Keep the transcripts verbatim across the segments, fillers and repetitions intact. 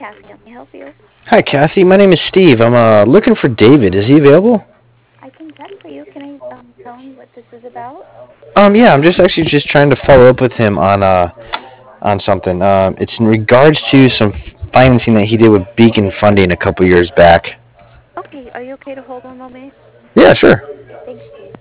Kathy. Let me help you. Hi, Kathy. My name is Steve. I'm uh, looking for David. Is he available? I can check for you. Can I um, tell him what this is about? Um, yeah, I'm just actually just trying to follow up with him on uh on something. Um, it's in regards to some financing that he did with Beacon Funding a couple years back. Okay, are you okay to hold one moment? Yeah, sure. Thanks, Steve.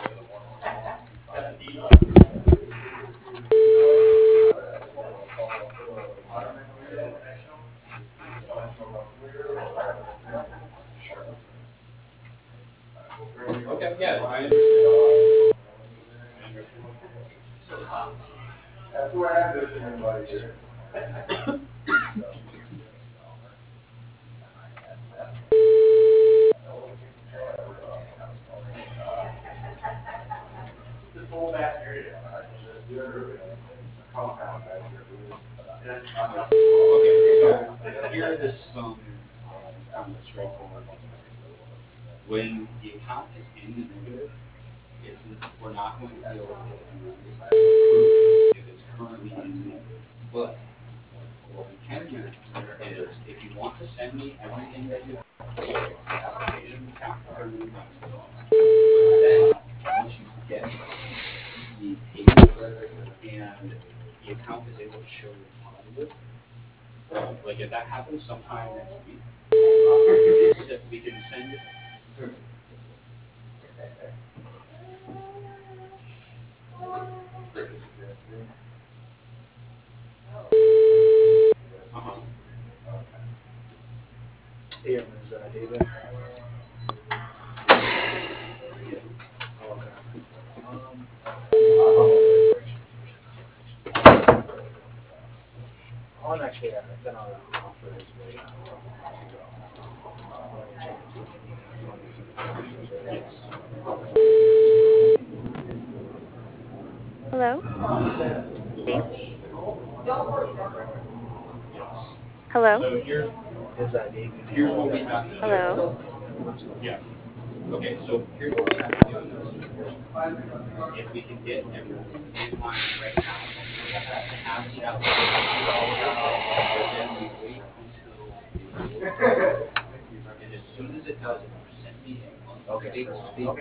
Yeah, is uh, David? Okay. Um, on actually, uh, I've been on an offer his way to uh, change to money for the commercial business. Hello? Steve? Yes. Hello? Is uh, David available? Hello? Okay. Okay.